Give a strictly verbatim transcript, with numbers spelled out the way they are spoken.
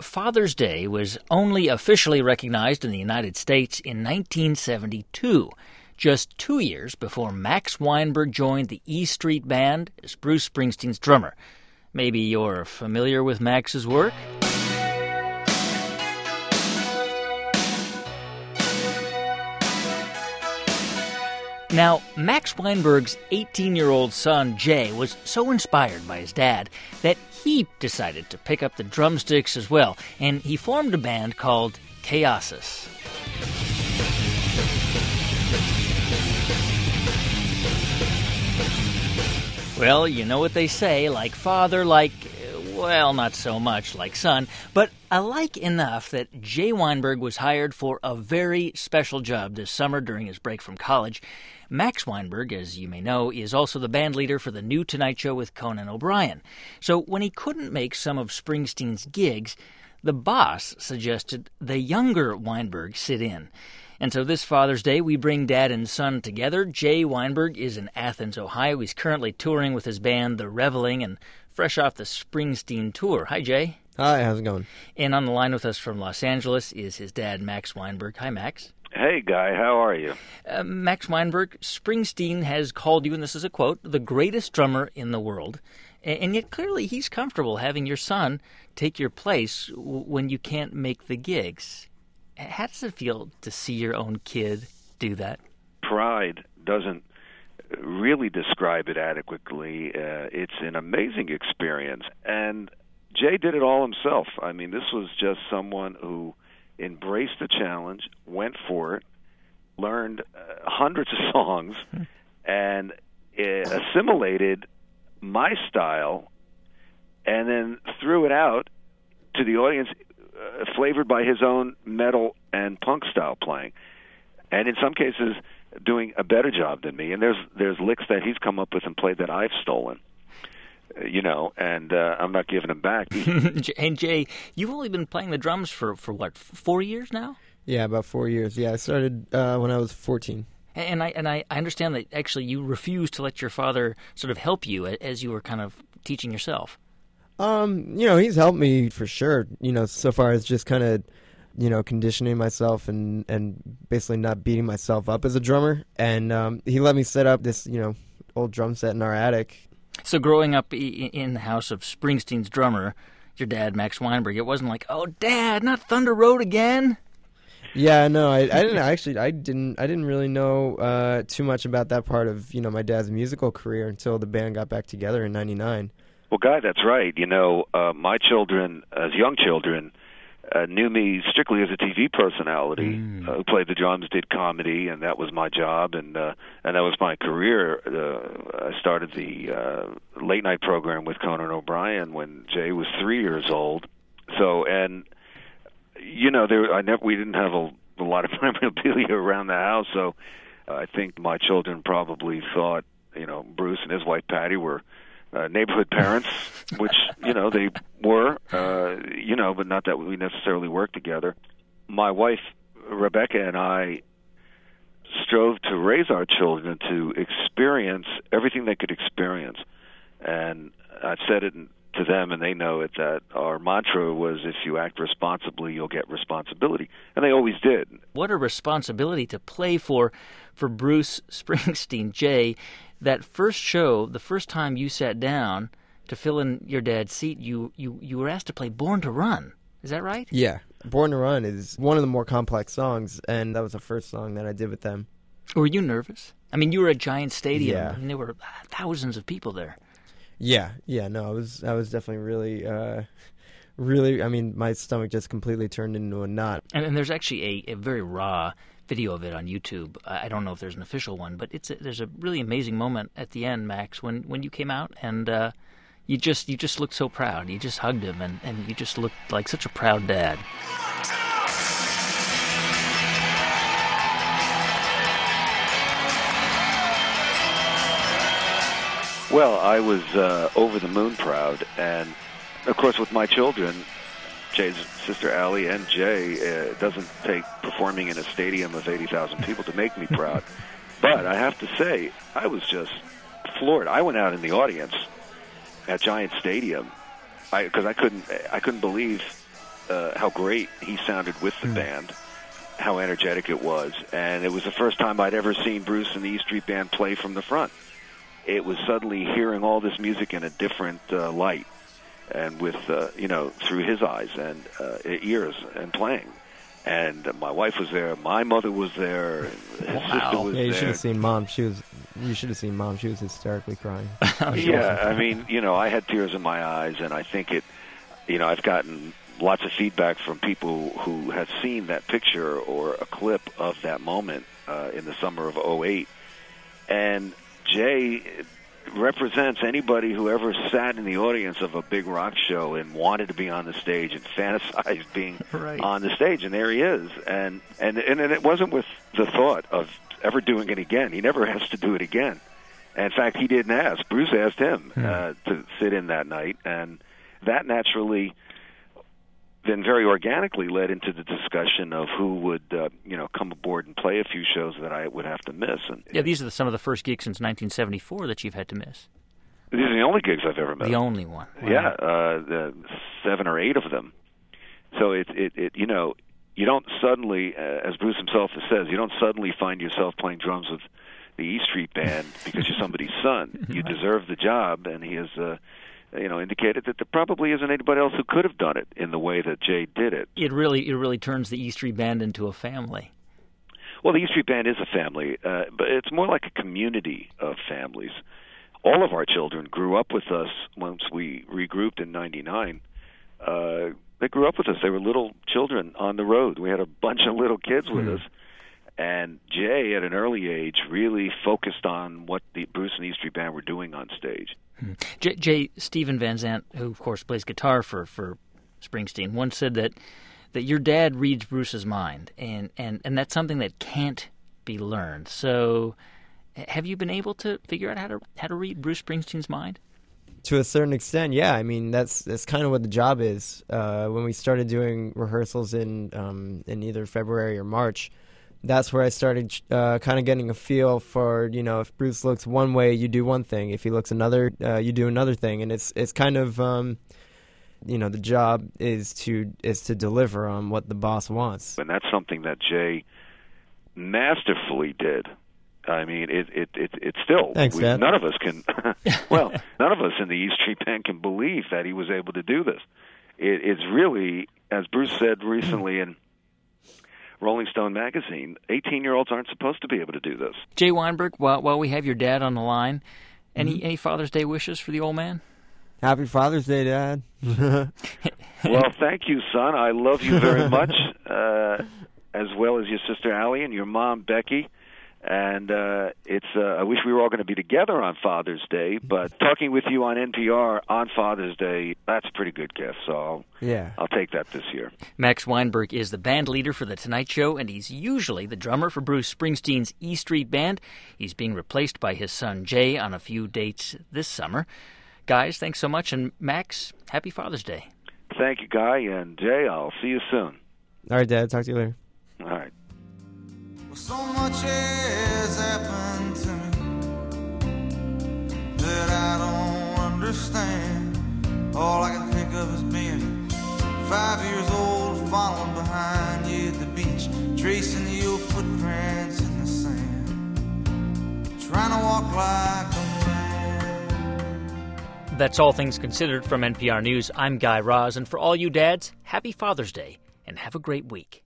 Father's Day was only officially recognized in the United States in nineteen seventy-two, just two years before Max Weinberg joined the E Street Band as Bruce Springsteen's drummer. Maybe you're familiar with Max's work? Now, Max Weinberg's eighteen-year-old son, Jay, was so inspired by his dad that he decided to pick up the drumsticks as well, and he formed a band called Chaosis. Well, you know what they say, like father, like, well, not so much like son, but alike enough that Jay Weinberg was hired for a very special job this summer during his break from college. Max Weinberg, as you may know, is also the band leader for the new Tonight Show with Conan O'Brien. So when he couldn't make some of Springsteen's gigs, the boss suggested the younger Weinberg sit in. And so this Father's Day, we bring dad and son together. Jay Weinberg is in Athens, Ohio. He's currently touring with his band, The Reveling, and fresh off the Springsteen tour. Hi, Jay. Hi, how's it going? And on the line with us from Los Angeles is his dad, Max Weinberg. Hi, Max. Hey, Guy, how are you? Uh, Max Weinberg, Springsteen has called you, and this is a quote, the greatest drummer in the world. And yet clearly he's comfortable having your son take your place when you can't make the gigs. How does it feel to see your own kid do that? Pride doesn't really describe it adequately. Uh, it's an amazing experience. And Jay did it all himself. I mean, this was just someone who embraced the challenge, went for it, learned uh, hundreds of songs, and uh, assimilated my style, and then threw it out to the audience uh, flavored by his own metal and punk style playing. And in some cases, doing a better job than me. And there's there's licks that he's come up with and played that I've stolen. You know, and uh, I'm not giving him back. And Jay, you've only been playing the drums for, for what, four years now? Yeah, about four years. Yeah, I started uh, when I was fourteen. And I and I understand that actually you refused to let your father sort of help you as you were kind of teaching yourself. Um, you know, he's helped me for sure. You know, so far as just kind of, you know, conditioning myself and, and basically not beating myself up as a drummer. And um, he let me set up this, you know, old drum set in our attic. So growing up in the house of Springsteen's drummer, your dad, Max Weinberg, it wasn't like, oh, Dad, not Thunder Road again? Yeah, no, I, I didn't actually, I didn't, I didn't really know uh, too much about that part of, you know, my dad's musical career until the band got back together in ninety-nine. Well, Guy, that's right. You know, uh, my children, as young children, uh, knew me strictly as a T V personality mm. uh, who played the drums, did comedy, and that was my job, and uh, and that was my career. Uh, I started the uh, late night program with Conan O'Brien when Jay was three years old. So, and you know, there I never we didn't have a, a lot of memorabilia around the house, so uh, I think my children probably thought, you know, Bruce and his wife Patty were Uh, neighborhood parents, which, you know, they were, uh, you know, but not that we necessarily worked together. My wife, Rebecca, and I strove to raise our children to experience everything they could experience. And I've said it to them, and they know it, that our mantra was, if you act responsibly, you'll get responsibility. And they always did. What a responsibility to play for, for Bruce Springsteen. Jay, that first show, the first time you sat down to fill in your dad's seat, you, you, you were asked to play Born to Run. Is that right? Yeah. Born to Run is one of the more complex songs, and that was the first song that I did with them. Were you nervous? I mean, you were at Giant Stadium. Yeah. I mean, there were thousands of people there. Yeah, yeah, no, I was I was definitely really, uh, really, I mean, my stomach just completely turned into a knot. And, and there's actually a, a very raw video of it on YouTube. I don't know if there's an official one, but it's a, there's a really amazing moment at the end, Max, when, when you came out and uh, you just you just looked so proud. You just hugged him, and, and you just looked like such a proud dad. Well, I was uh, over the moon proud, and of course with my children, Jay's sister Allie and Jay, uh, it doesn't take performing in a stadium of eighty thousand people to make me proud. But I have to say, I was just floored. I went out in the audience at Giant Stadium because I, I couldn't I couldn't believe uh, how great he sounded with the mm. band, how energetic it was, and it was the first time I'd ever seen Bruce and the E Street Band play from the front. It was suddenly hearing all this music in a different uh, light, and with, uh, you know, through his eyes and uh, ears and playing. And uh, my wife was there, my mother was there, his wow. sister was yeah, you there. should have seen Mom. She was, you should have seen Mom. She was hysterically crying. Yeah, I mean, you know, I had tears in my eyes, and I think it, you know, I've gotten lots of feedback from people who have seen that picture or a clip of that moment uh, in the summer of oh eight. And Jay represents anybody who ever sat in the audience of a big rock show and wanted to be on the stage and fantasized being right. on the stage, and there he is. And, and and and it wasn't with the thought of ever doing it again. He never has to do it again. In fact, he didn't ask. Bruce asked him hmm. uh, to sit in that night, and that naturally then very organically led into the discussion of who would, uh, you know, come aboard and play a few shows that I would have to miss. And yeah, these are the, some of the first gigs since nineteen seventy-four that you've had to miss. These are the only gigs I've ever missed. The only one. Wow. Yeah, uh, the seven or eight of them. So it, it, it, you know, you don't suddenly, uh, as Bruce himself says, you don't suddenly find yourself playing drums with the E Street Band because you're somebody's son. You right. deserve the job, and he has, uh, you know, indicated that there probably isn't anybody else who could have done it in the way that Jay did it. It really, it really turns the E Street Band into a family. Well, the E Street Band is a family, uh, but it's more like a community of families. All of our children grew up with us once we regrouped in ninety-nine. Uh, they grew up with us. They were little children on the road. We had a bunch of little kids with mm. us. And Jay, at an early age, really focused on what the Bruce and E Street Band were doing on stage. Hmm. Jay, Jay Stephen Van Zandt, who of course plays guitar for, for Springsteen, once said that that your dad reads Bruce's mind, and, and, and that's something that can't be learned. So, have you been able to figure out how to how to read Bruce Springsteen's mind? To a certain extent, yeah. I mean, that's that's kind of what the job is. Uh, when we started doing rehearsals in um, in either February or March, that's where I started uh, kind of getting a feel for, you know, if Bruce looks one way, you do one thing. If he looks another, uh, you do another thing. And it's it's kind of, um, you know, the job is to is to deliver on what the boss wants. And that's something that Jay masterfully did. I mean, it it it, it still, Thanks, we, Dad. none of us can, well, none of us in the E Street Band can believe that he was able to do this. It, it's really, as Bruce said recently in Rolling Stone magazine, eighteen-year-olds aren't supposed to be able to do this. Jay Weinberg, while, while we have your dad on the line, any, mm-hmm. any Father's Day wishes for the old man? Happy Father's Day, Dad. Well, thank you, son. I love you very much, uh, as well as your sister Allie and your mom, Becky. And uh, it's. Uh, I wish we were all going to be together on Father's Day, but talking with you on N P R on Father's Day, that's a pretty good gift. So I'll, yeah. I'll take that this year. Max Weinberg is the band leader for The Tonight Show, and he's usually the drummer for Bruce Springsteen's E Street Band. He's being replaced by his son Jay on a few dates this summer. Guys, thanks so much, and Max, happy Father's Day. Thank you, Guy, and Jay, I'll see you soon. All right, Dad. Talk to you later. All right. So much has happened to me that I don't understand. All I can think of is being five years old, following behind you at the beach, tracing your footprints in the sand, trying to walk like a man. That's All Things Considered from N P R News. I'm Guy Raz, and for all you dads, happy Father's Day, and have a great week.